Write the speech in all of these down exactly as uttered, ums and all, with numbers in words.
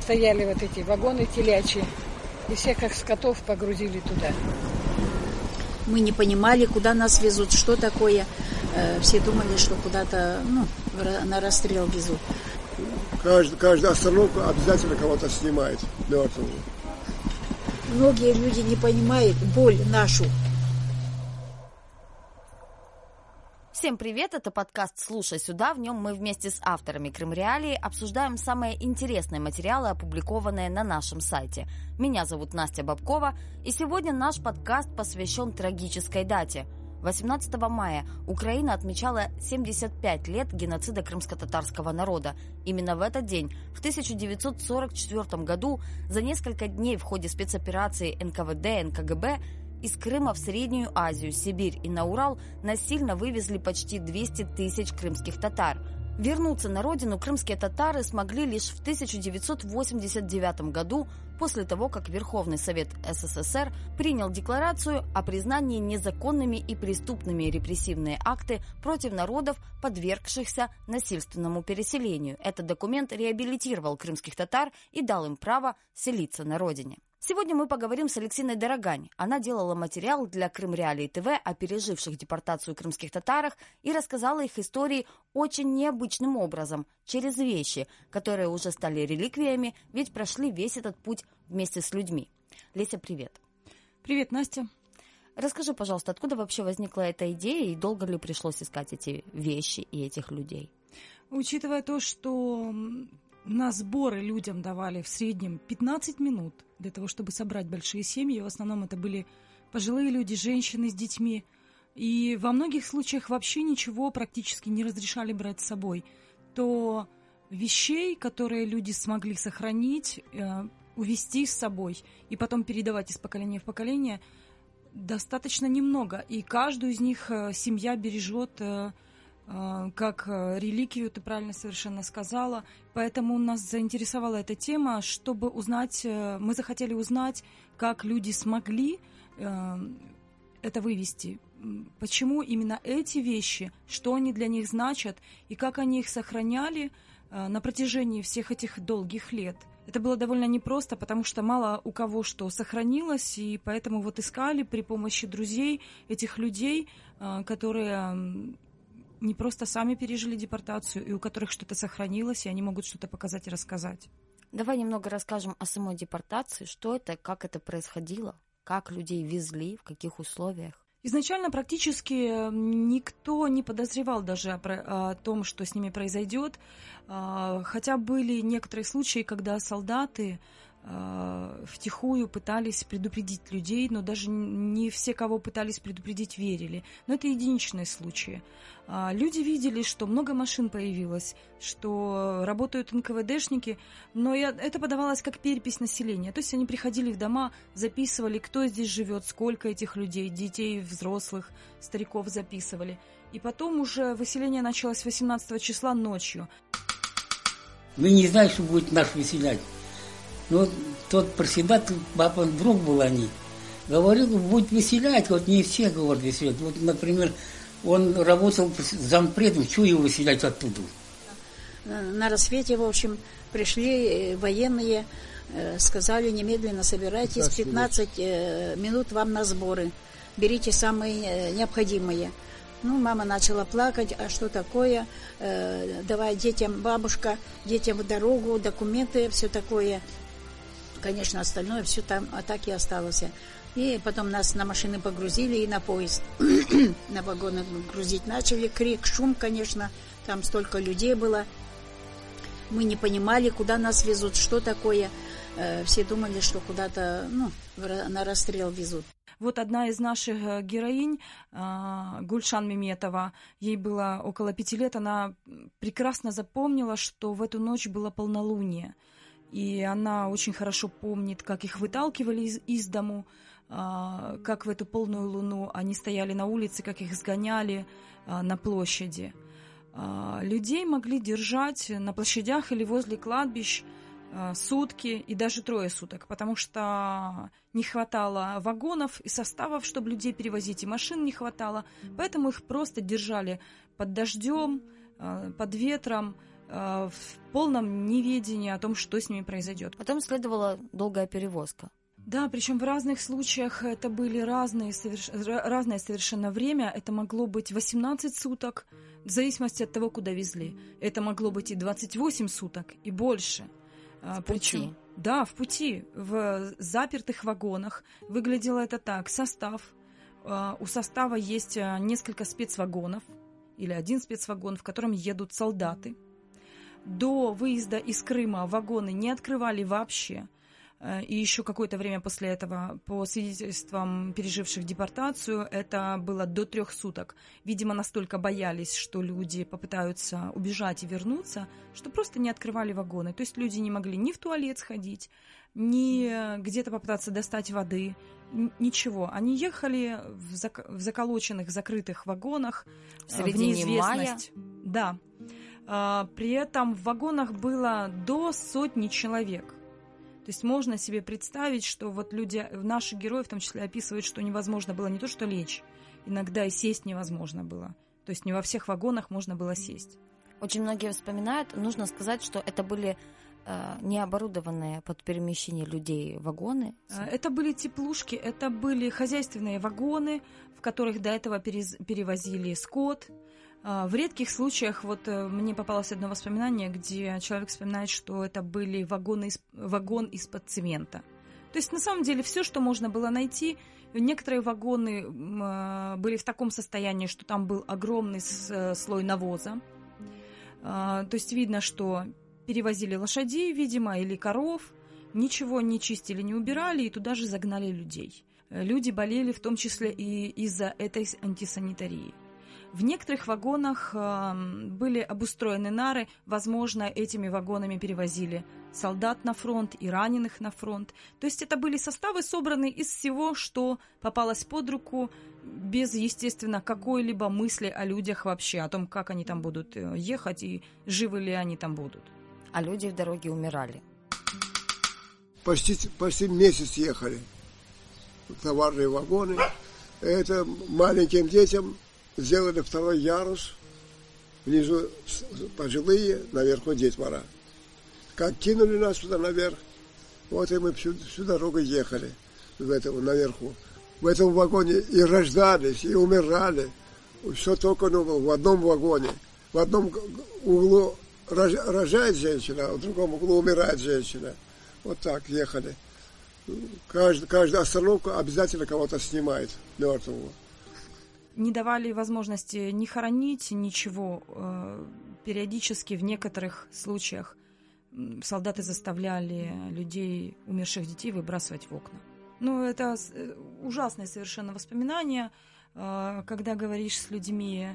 стояли вот эти вагоны телячьи, и всех как скотов погрузили туда. Мы не понимали, куда нас везут, что такое. Все думали, что куда-то, ну, на расстрел везут. Каждый, каждая остановка обязательно кого-то снимает мертвого. Многие люди не понимают боль нашу. Всем привет, это подкаст «Слушай сюда». В нем мы вместе с авторами Крымреалии обсуждаем самые интересные материалы, опубликованные на нашем сайте. Меня зовут Настя Бабкова, и сегодня наш подкаст посвящен трагической дате. восемнадцатого мая Украина отмечала семьдесят пять лет геноцида крымско-татарского народа. Именно в этот день, в тысяча девятьсот сорок четвёртом году, за несколько дней в ходе спецоперации эн ка вэ дэ эн ка гэ бэ из Крыма в Среднюю Азию, Сибирь и на Урал насильно вывезли почти двести тысяч крымских татар. Вернуться на родину крымские татары смогли лишь в тысяча девятьсот восемьдесят девятом году, после того, как Верховный Совет эс эс эс эр принял декларацию о признании незаконными и преступными репрессивные акты против народов, подвергшихся насильственному переселению. Этот документ реабилитировал крымских татар и дал им право селиться на родине. Сегодня мы поговорим с Алексиной Дорогань. Она делала материал для Крымреалии ТВ о переживших депортацию крымских татарах и рассказала их истории очень необычным образом, через вещи, которые уже стали реликвиями, ведь прошли весь этот путь вместе с людьми. Леся, привет. Привет, Настя. Расскажи, пожалуйста, откуда вообще возникла эта идея и долго ли пришлось искать эти вещи и этих людей? Учитывая то, что на сборы людям давали в среднем пятнадцать минут для того, чтобы собрать большие семьи. В основном это были пожилые люди, женщины с детьми. И во многих случаях вообще ничего практически не разрешали брать с собой. То вещей, которые люди смогли сохранить, э, увезти с собой и потом передавать из поколения в поколение, достаточно немного. И каждую из них э, семья бережет э, как реликвию, ты правильно совершенно сказала. Поэтому нас заинтересовала эта тема, чтобы узнать, мы захотели узнать, как люди смогли это вывести. Почему именно эти вещи, что они для них значат, и как они их сохраняли на протяжении всех этих долгих лет. Это было довольно непросто, потому что мало у кого что сохранилось, и поэтому вот искали при помощи друзей этих людей, которые не просто сами пережили депортацию, и у которых что-то сохранилось, и они могут что-то показать и рассказать. Давай немного расскажем о самой депортации. Что это, как это происходило, как людей везли, в каких условиях? Изначально практически никто не подозревал даже о, о том, что с ними произойдет. Хотя были некоторые случаи, когда солдаты втихую пытались предупредить людей, но даже не все, кого пытались предупредить, верили. Но это единичные случаи. Люди видели, что много машин появилось, что работают эн ка вэ дэшники, но это подавалось как перепись населения. То есть они приходили в дома, записывали, кто здесь живет, сколько этих людей, детей, взрослых, стариков записывали. И потом уже выселение началось восемнадцатого числа ночью. Мы не знаем, что будет нас выселять. Ну, тот председатель, папа, друг был они, говорил, будет выселять, вот не все, говорят, выселять. Вот, например, он работал зампредом, что его выселять оттуда? На рассвете, в общем, пришли военные, сказали, немедленно собирайтесь, пятнадцать минут вам на сборы, берите самые необходимые. Ну, мама начала плакать, а что такое, давай детям, бабушка, детям в дорогу, документы, все такое. Конечно, остальное все там, а так и осталось. И потом нас на машины погрузили и на поезд. На вагоны грузить начали. Крик, шум, конечно. Там столько людей было. Мы не понимали, куда нас везут, что такое. Все думали, что куда-то, ну, на расстрел везут. Вот одна из наших героинь, Гульшан Меметова, ей было около пяти лет, она прекрасно запомнила, что в эту ночь было полнолуние. И она очень хорошо помнит, как их выталкивали из, из дому, а, как в эту полную луну они стояли на улице, как их сгоняли а, на площади. А, людей могли держать на площадях или возле кладбищ а, сутки и даже трое суток, потому что не хватало вагонов и составов, чтобы людей перевозить, и машин не хватало. Поэтому их просто держали под дождем, а, под ветром, в полном неведении о том, что с ними произойдет. Потом следовала долгая перевозка. Да, причем в разных случаях это были разные, соверш... разное совершенно время. Это могло быть восемнадцать суток, в зависимости от того, куда везли. Это могло быть и двадцать восемь суток, и больше. В Причем, пути. Да, в пути, в запертых вагонах. Выглядело это так. Состав. У состава есть несколько спецвагонов, или один спецвагон, в котором едут солдаты. До выезда из Крыма вагоны не открывали вообще. И еще какое-то время после этого, по свидетельствам переживших депортацию, это было до трех суток. Видимо, настолько боялись, что люди попытаются убежать и вернуться, что просто не открывали вагоны. То есть люди не могли ни в туалет сходить, ни где-то попытаться достать воды, ничего. Они ехали в, зак- в заколоченных, закрытых вагонах в середине в неизвестность. Мая. Да. А, при этом в вагонах было до сотни человек. То есть можно себе представить, что вот люди, наши герои в том числе описывают, что невозможно было не то что лечь, иногда и сесть невозможно было. То есть не во всех вагонах можно было сесть. Очень многие вспоминают, нужно сказать, что это были э, не оборудованные под перемещение людей вагоны. Это были теплушки, это были хозяйственные вагоны, в которых до этого перез, перевозили скот. В редких случаях, вот мне попалось одно воспоминание, где человек вспоминает, что это были вагоны из, вагон из-под цемента. То есть, на самом деле, все, что можно было найти. Некоторые вагоны были в таком состоянии, что там был огромный слой навоза. То есть, видно, что перевозили лошадей, видимо, или коров, ничего не чистили, не убирали, и туда же загнали людей. Люди болели в том числе и из-за этой антисанитарии. В некоторых вагонах э, были обустроены нары, возможно, этими вагонами перевозили солдат на фронт и раненых на фронт. То есть это были составы, собранные из всего, что попалось под руку, без, естественно, какой-либо мысли о людях вообще, о том, как они там будут ехать и живы ли они там будут. А люди в дороге умирали. Почти, почти месяц ехали. Товарные вагоны. Это маленьким детям сделали второй ярус, внизу пожилые, наверху детвора. Как кинули нас сюда наверх, вот и мы всю, всю дорогу ехали в этом, наверху. В этом вагоне и рождались, и умирали. Все только ну, в одном вагоне. В одном углу рожает женщина, а в другом углу умирает женщина. Вот так ехали. Каждый, каждая остановка обязательно кого-то снимает мертвого. Не давали возможности ни хоронить, ничего. Периодически в некоторых случаях солдаты заставляли людей, умерших детей, выбрасывать в окна. Ну, это ужасные совершенно воспоминания, когда говоришь с людьми,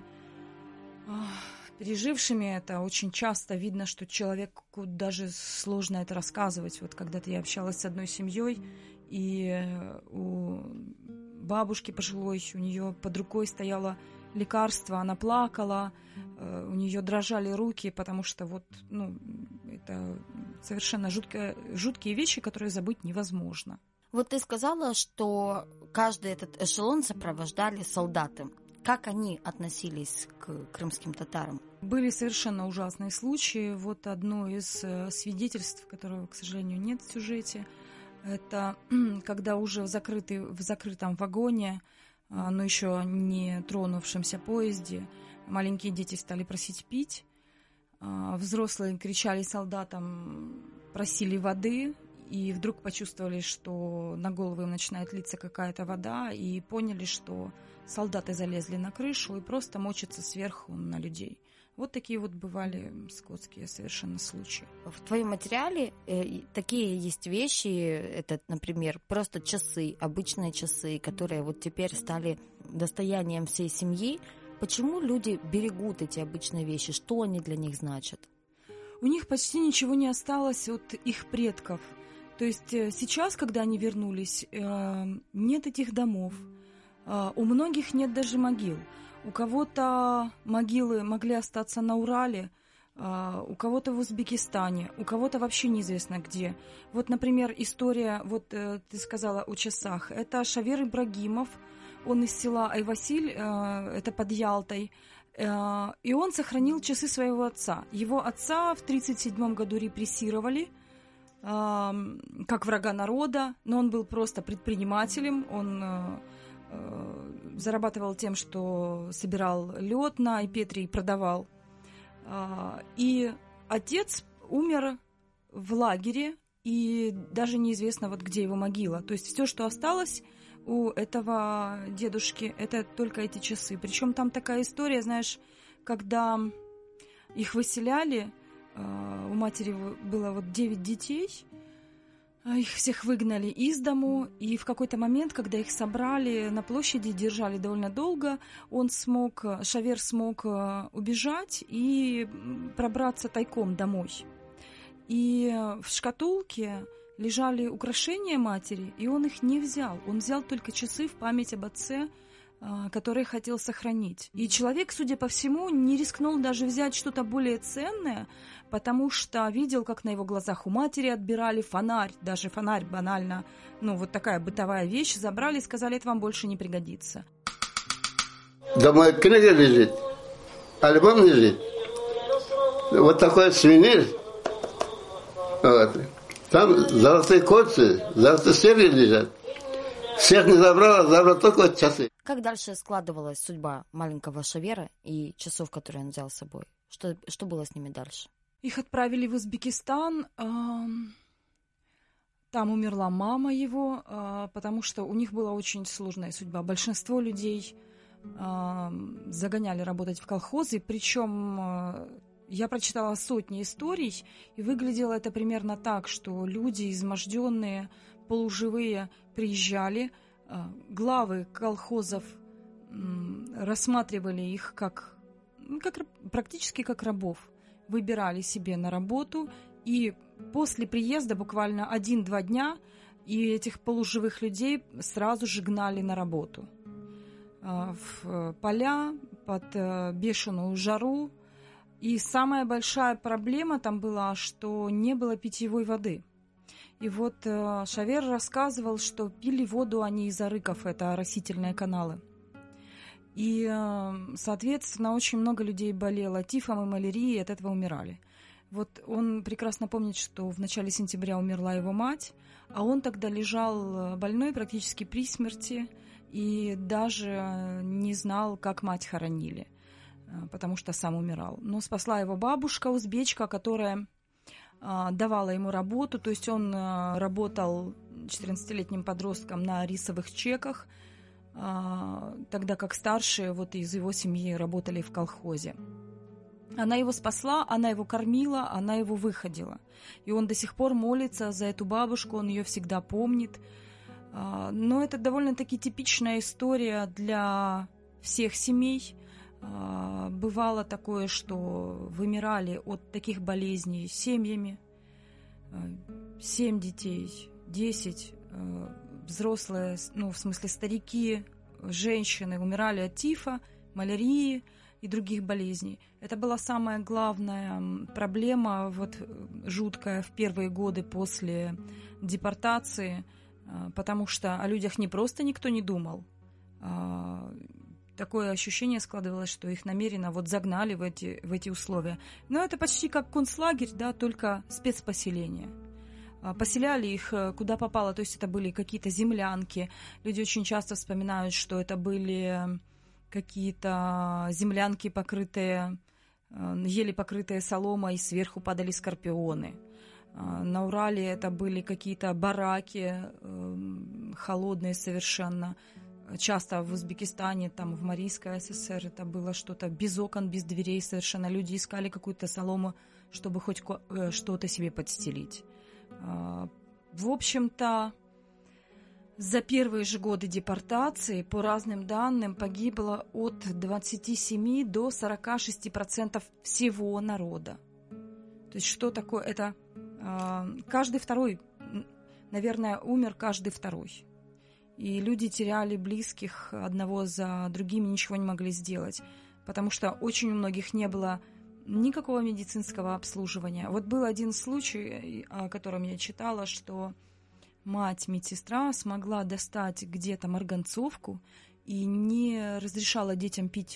пережившими это. Очень часто видно, что человеку даже сложно это рассказывать. Вот когда-то я общалась с одной семьей, и у бабушки пожилой, у нее под рукой стояло лекарство, она плакала, у нее дрожали руки, потому что вот, ну, это совершенно жуткие, жуткие вещи, которые забыть невозможно. Вот ты сказала, что каждый этот эшелон сопровождали солдаты. Как они относились к крымским татарам? Были совершенно ужасные случаи. Вот одно из свидетельств, которого, к сожалению, нет в сюжете, это когда уже в, закрытый, в закрытом вагоне, но еще не тронувшемся поезде, маленькие дети стали просить пить. Взрослые кричали солдатам, просили воды, и вдруг почувствовали, что на голову им начинает литься какая-то вода, и поняли, что солдаты залезли на крышу и просто мочатся сверху на людей. Вот такие вот бывали скотские совершенно случаи. В твоем материале э, такие есть вещи, это, например, просто часы, обычные часы, которые вот теперь стали достоянием всей семьи. Почему люди берегут эти обычные вещи? Что они для них значат? У них почти ничего не осталось от их предков. То есть сейчас, когда они вернулись, э, нет этих домов. Э, у многих нет даже могил. У кого-то могилы могли остаться на Урале, у кого-то в Узбекистане, у кого-то вообще неизвестно где. Вот, например, история, вот ты сказала о часах, это Шавер Ибрагимов, он из села Айвасиль, это под Ялтой, И он сохранил часы своего отца. Его отца в тридцать седьмом году репрессировали как врага народа, но он был просто предпринимателем, он зарабатывал тем, что собирал лед на Ипетре и продавал. И отец умер в лагере, и даже неизвестно, вот где его могила. То есть все, что осталось у этого дедушки, это только эти часы. Причем там такая история, знаешь, когда их выселяли, у матери было вот девять детей, их всех выгнали из дому, и в какой-то момент, когда их собрали на площади, держали довольно долго, он смог, Шавер смог убежать и пробраться тайком домой. И в шкатулке лежали украшения матери, и он их не взял. Он взял только часы в память об отце, которые хотел сохранить. И человек, судя по всему, не рискнул даже взять что-то более ценное, потому что видел, как на его глазах у матери отбирали фонарь, даже фонарь банально, ну вот такая бытовая вещь, забрали и сказали, это вам больше не пригодится. Дома книга лежит, альбом лежит, вот такой сувенир, вот. Там золотые кольца, золотые серьги лежат. Всех не забрала, забрала только вот часы. Как дальше складывалась судьба маленького Шавера и часов, которые он взял с собой? Что, что было с ними дальше? Их отправили в Узбекистан. Там умерла мама его, потому что у них была очень сложная судьба. Большинство людей загоняли работать в колхозы, причем я прочитала сотни историй, и выглядело это примерно так, что люди, изможденные, полуживые, приезжали, главы колхозов рассматривали их как, как практически как рабов, выбирали себе на работу, и после приезда буквально один-два дня и этих полуживых людей сразу же гнали на работу в поля под бешеную жару. И самая большая проблема там была, что не было питьевой воды. И вот э, Шавер рассказывал, что пили воду они из арыков, это оросительные каналы. И, э, соответственно, очень много людей болело тифом и малярией, и от этого умирали. Вот он прекрасно помнит, что в начале сентября умерла его мать, а он тогда лежал больной практически при смерти и даже не знал, как мать хоронили, потому что сам умирал. Но спасла его бабушка, узбечка, которая а, давала ему работу. То есть он а, работал четырнадцатилетним подростком на рисовых чеках, а, тогда как старшие вот из его семьи работали в колхозе. Она его спасла, она его кормила, она его выходила. И он до сих пор молится за эту бабушку, он ее всегда помнит. А, но это довольно-таки типичная история для всех семей. Бывало такое, что вымирали от таких болезней семьями. Семь детей, десять, взрослые, ну, в смысле старики, женщины умирали от тифа, малярии и других болезней. Это была самая главная проблема, вот, жуткая в первые годы после депортации, потому что о людях не просто никто не думал. Такое ощущение складывалось, что их намеренно вот загнали в эти, в эти условия. Но это почти как концлагерь, да, только спецпоселение. Поселяли их куда попало, то есть это были какие-то землянки. Люди очень часто вспоминают, что это были какие-то землянки, покрытые, еле покрытые соломой, и сверху падали скорпионы. На Урале это были какие-то бараки, холодные совершенно. Часто в Узбекистане, там в Марийской ССР это было что-то без окон, без дверей совершенно. Люди искали какую-то солому, чтобы хоть что-то себе подстелить. В общем-то, за первые же годы депортации, по разным данным, погибло от двадцати семи до сорока шести процентов всего народа. То есть что такое? Это каждый второй, наверное, умер каждый второй. И люди теряли близких одного за другим, ничего не могли сделать, потому что очень у многих не было никакого медицинского обслуживания. Вот был один случай, о котором я читала, что мать медсестра смогла достать где-то марганцовку и не разрешала детям пить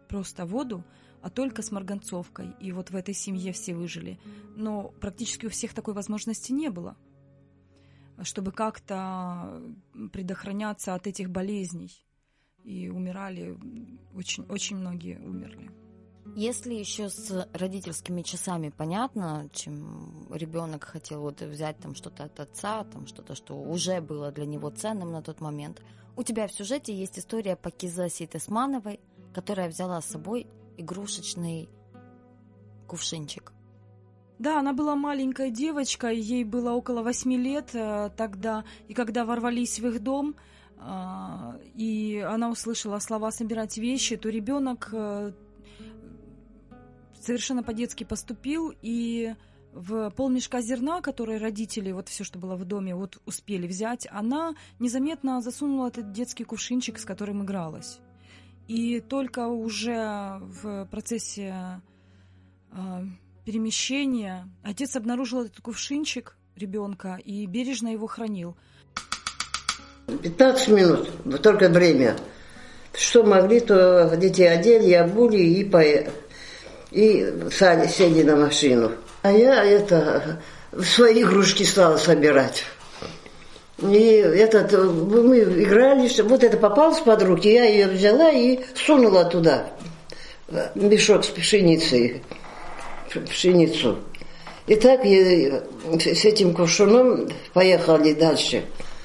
просто воду, а только с марганцовкой. И вот в этой семье все выжили. Но практически у всех такой возможности не было, чтобы как-то предохраняться от этих болезней. И умирали, очень, очень многие умерли. Если еще с родительскими часами понятно, чем ребенок хотел вот взять там что-то от отца, там что-то, что уже было для него ценным на тот момент, у тебя в сюжете есть история Пакиза Сейтесмановой, которая взяла с собой игрушечный кувшинчик. Да, она была маленькой девочкой, ей было около восьми лет э, тогда, и когда ворвались в их дом, э, и она услышала слова «собирать вещи», то ребенок э, совершенно по-детски поступил, и в полмешка зерна, которые родители, вот все, что было в доме, вот успели взять, она незаметно засунула этот детский кувшинчик, с которым игралась. И только уже в процессе э, перемещения отец обнаружил этот кувшинчик ребенка и бережно его хранил. пятнадцать минут, только время. Что могли, то детей одели, обули и, по... и сели на машину. А я это свои игрушки стала собирать. И этот, мы играли, вот это попалось под руки, я ее взяла и сунула туда мешок с пшеницей, пшеницу. И так я с этим кувшином поехали дальше.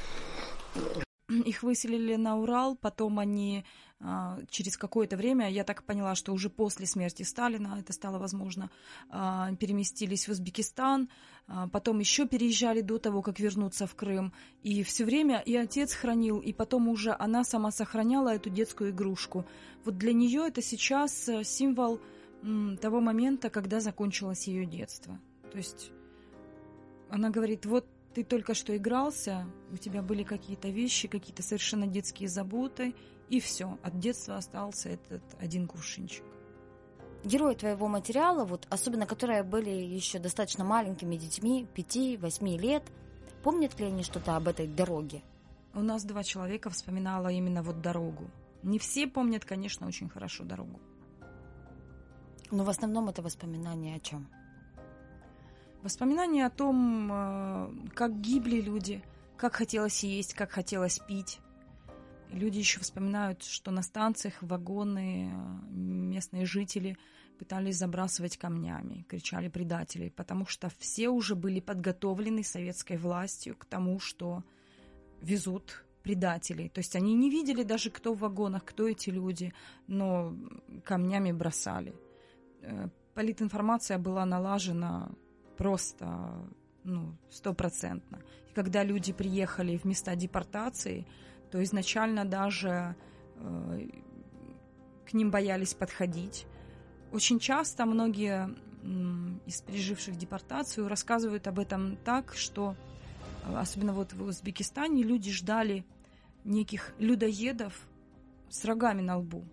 Их выселили на Урал, потом они через какое-то время, я так поняла, что уже после смерти Сталина это стало возможно, переместились в Узбекистан, потом еще переезжали до того, как вернуться в Крым. И все время и отец хранил, и потом уже она сама сохраняла эту детскую игрушку. Вот для нее это сейчас символ того момента, когда закончилось ее детство. То есть она говорит, вот ты только что игрался, у тебя были какие-то вещи, какие-то совершенно детские заботы, и все, от детства остался этот один кувшинчик. Герои твоего материала, вот, особенно которые были еще достаточно маленькими детьми, пяти-восьми лет, помнят ли они что-то об этой дороге? У нас два человека вспоминало именно вот дорогу. Не все помнят, конечно, очень хорошо дорогу. Но в основном это воспоминания о чем? Воспоминания о том, как гибли люди, как хотелось есть, как хотелось пить. Люди еще вспоминают, что на станциях вагоны местные жители пытались забрасывать камнями, кричали предатели, потому что все уже были подготовлены советской властью к тому, что везут предателей. То есть они не видели даже, кто в вагонах, кто эти люди, но камнями бросали. Политинформация была налажена просто ну, стопроцентно. И когда люди приехали в места депортации, то изначально даже э, к ним боялись подходить. Очень часто многие э, из переживших депортацию рассказывают об этом так, что, э, особенно вот в Узбекистане, люди ждали неких людоедов с рогами на лбу.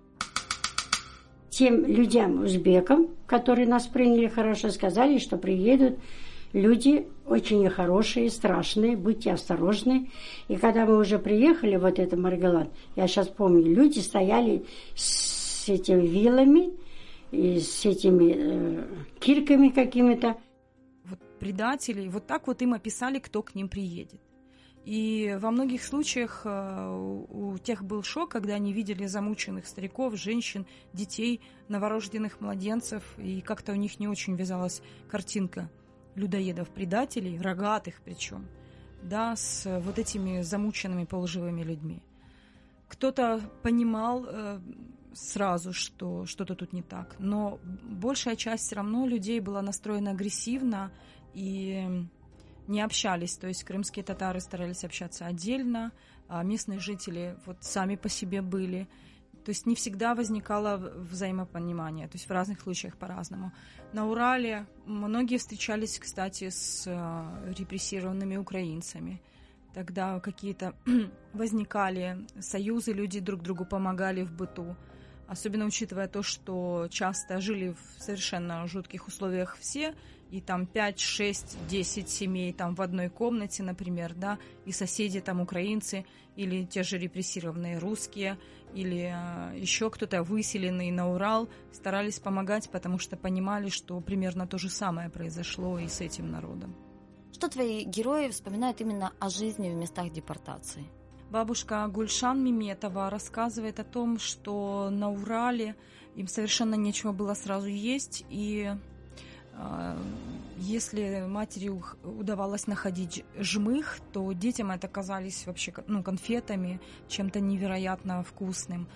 Тем людям, узбекам, которые нас приняли хорошо, сказали, что приедут люди очень хорошие, страшные, будьте осторожны. И когда мы уже приехали, вот это Маргалан, я сейчас помню, люди стояли с этими вилами, и с этими э, кирками какими-то. Вот предатели, вот так вот им описали, кто к ним приедет. И во многих случаях у тех был шок, когда они видели замученных стариков, женщин, детей, новорожденных младенцев, и как-то у них не очень вязалась картинка людоедов-предателей, рогатых причем, да, с вот этими замученными полуживыми людьми. Кто-то понимал э, сразу, что что-то тут не так, но большая часть все равно людей была настроена агрессивно и не общались, то есть крымские татары старались общаться отдельно, а местные жители вот сами по себе были. То есть не всегда возникало взаимопонимание, то есть в разных случаях по-разному. На Урале многие встречались, кстати, с репрессированными украинцами. Тогда какие-то возникали союзы, люди друг другу помогали в быту. особенно учитывая то, что часто жили в совершенно жутких условиях все, и там пять, шесть, десять семей там в одной комнате, например, да, и соседи там украинцы, или те же репрессированные русские, или э, еще кто-то выселенный на Урал, старались помогать, потому что понимали, что примерно то же самое произошло и с этим народом. Что твои герои вспоминают именно о жизни в местах депортации? Бабушка Гульшан Меметова рассказывает о том, что на Урале им совершенно нечего было сразу есть, и э, если матери удавалось находить жмых, то детям это казались вообще ну, конфетами, чем-то невероятно вкусным.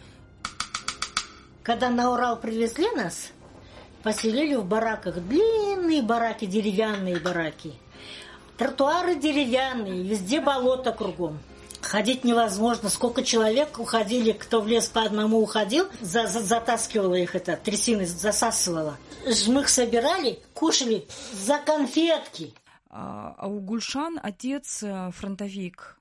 Когда на Урал привезли нас, поселили в бараках, длинные бараки, деревянные бараки. Тротуары деревянные, везде болото кругом. Ходить невозможно. Сколько человек уходили, кто в лес по одному уходил, за, за, затаскивала их это, трясины засасывала. Жмых собирали, кушали за конфетки. А, а у Гульшан отец фронтовик.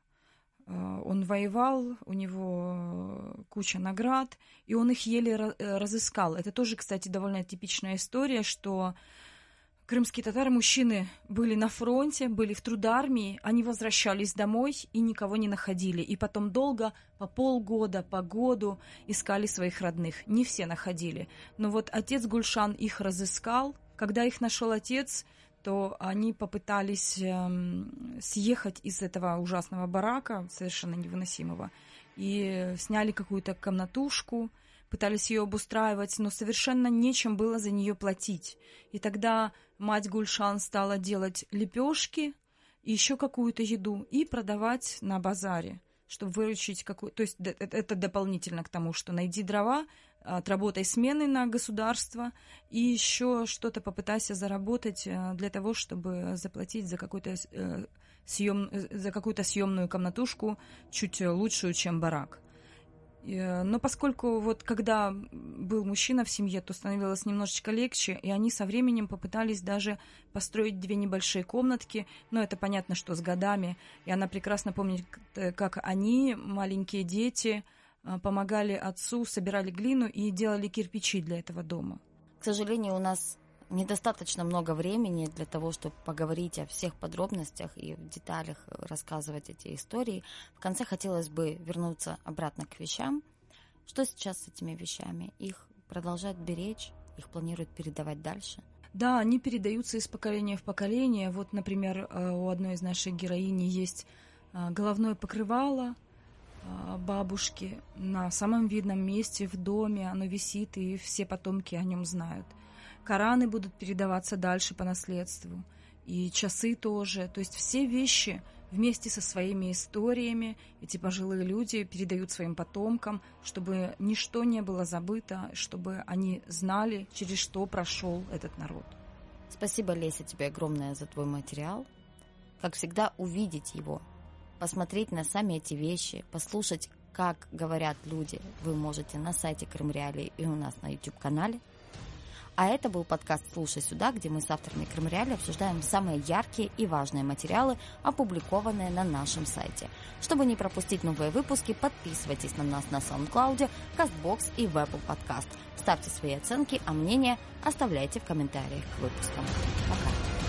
Он воевал, у него куча наград, и он их еле разыскал. Это тоже, кстати, довольно типичная история, что крымские татары, мужчины были на фронте, были в трудармии, они возвращались домой и никого не находили. И потом долго, по полгода, по году искали своих родных. Не все находили. Но вот отец Гульшан их разыскал. Когда их нашел отец, то они попытались эм, съехать из этого ужасного барака, совершенно невыносимого, и сняли какую-то комнатушку, пытались ее обустраивать, но совершенно нечем было за нее платить. И тогда мать Гульшан стала делать лепешки и еще какую-то еду и продавать на базаре, чтобы выручить какую-то... То есть это дополнительно к тому, что найди дрова, отработай смены на государство и еще что-то попытайся заработать для того, чтобы заплатить за какой-то съем... за какую-то съемную комнатушку чуть лучшую, чем барак. Но поскольку вот когда был мужчина в семье, то становилось немножечко легче, и они со временем попытались даже построить две небольшие комнатки, но это понятно, что с годами, и она прекрасно помнит, как они, маленькие дети, помогали отцу, собирали глину и делали кирпичи для этого дома. К сожалению, у нас недостаточно много времени для того, чтобы поговорить о всех подробностях и в деталях рассказывать эти истории. В конце хотелось бы вернуться обратно к вещам. Что сейчас с этими вещами? Их продолжают беречь? Их планируют передавать дальше? Да, они передаются из поколения в поколение. Вот, например, у одной из наших героинь есть головное покрывало бабушки на самом видном месте в доме. Оно висит, и все потомки о нем знают. Кораны будут передаваться дальше по наследству, и часы тоже. То есть все вещи вместе со своими историями эти пожилые люди передают своим потомкам, чтобы ничто не было забыто, чтобы они знали, через что прошел этот народ. Спасибо, Леся, тебе огромное за твой материал. Как всегда, увидеть его, посмотреть на сами эти вещи, послушать, как говорят люди, вы можете на сайте Крым Реалии и у нас на YouTube-канале. А это был подкаст «Слушай сюда», где мы с авторами Крым Реалии обсуждаем самые яркие и важные материалы, опубликованные на нашем сайте. Чтобы не пропустить новые выпуски, подписывайтесь на нас на SoundCloud, CastBox и в Apple Podcast. Ставьте свои оценки, а мнения оставляйте в комментариях к выпускам. Пока!